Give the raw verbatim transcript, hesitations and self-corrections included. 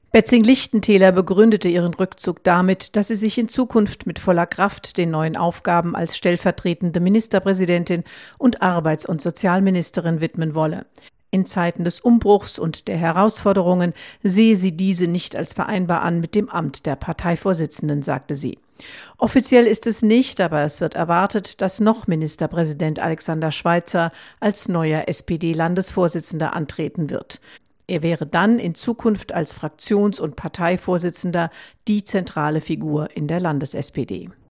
Betzing-Lichtentäler begründete ihren Rückzug damit, dass sie sich in Zukunft mit voller Kraft den neuen Aufgaben als stellvertretende Ministerpräsidentin und Arbeits- und Sozialministerin widmen wolle. In Zeiten des Umbruchs und der Herausforderungen sehe sie diese nicht als vereinbar an mit dem Amt der Parteivorsitzenden, sagte sie. Offiziell ist es nicht, aber es wird erwartet, dass noch Ministerpräsident Alexander Schweitzer als neuer S P D-Landesvorsitzender antreten wird. Er wäre dann in Zukunft als Fraktions- und Parteivorsitzender die zentrale Figur in der Landes-S P D.